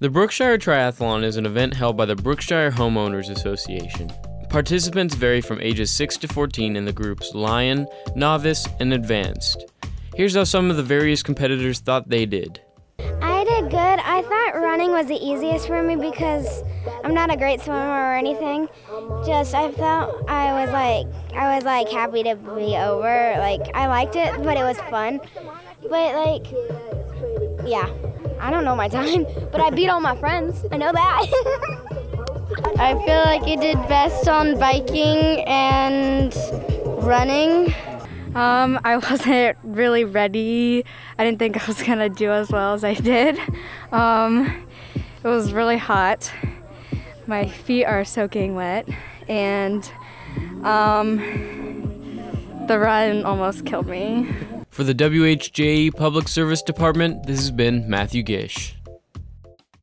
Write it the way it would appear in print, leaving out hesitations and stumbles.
The Brookshire Triathlon is an event held by the Brookshire Homeowners Association. Participants vary from ages 6 to 14 in the groups Lion, Novice, and Advanced. Here's how some of the various competitors thought they did. I did good. I thought running was the easiest for me because I'm not a great swimmer or anything. Just I felt I was happy to be over. I liked it, but it was fun. But yeah, I don't know my time, but I beat all my friends. I know that. I feel like I did best on biking and running. I wasn't really ready. I didn't think I was going to do as well as I did. It was really hot. My feet are soaking wet, and the run almost killed me. For the WHJ Public Service Department, this has been Matthew Gish.